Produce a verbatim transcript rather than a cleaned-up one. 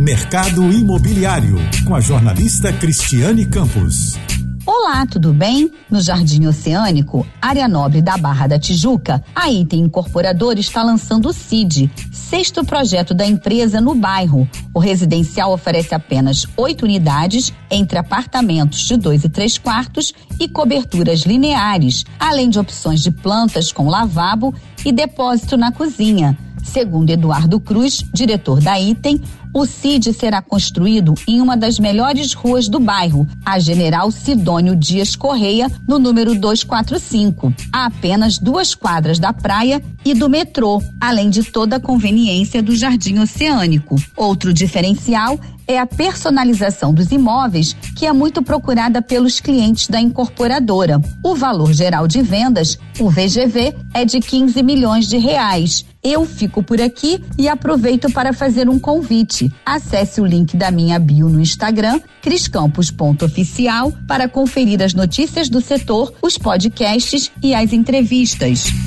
Mercado Imobiliário, com a jornalista Cristiane Campos. Olá, tudo bem? No Jardim Oceânico, área nobre da Barra da Tijuca, a Item Incorporadora está lançando o C I D, sexto projeto da empresa no bairro. O residencial oferece apenas oito unidades, entre apartamentos de dois e três quartos e coberturas lineares, além de opções de plantas com lavabo e depósito na cozinha. Segundo Eduardo Cruz, diretor da Item, o C I D será construído em uma das melhores ruas do bairro, a General Sidônio Dias Correia, no número duzentos e quarenta e cinco. Há apenas duas quadras da praia e do metrô, além de toda a conveniência do Jardim Oceânico. Outro diferencial é a personalização dos imóveis, que é muito procurada pelos clientes da incorporadora. O valor geral de vendas, o V G V, é de quinze milhões de reais. Eu fico por aqui e aproveito para fazer um convite. Acesse o link da minha bio no Instagram, criscampos ponto oficial, para conferir as notícias do setor, os podcasts e as entrevistas.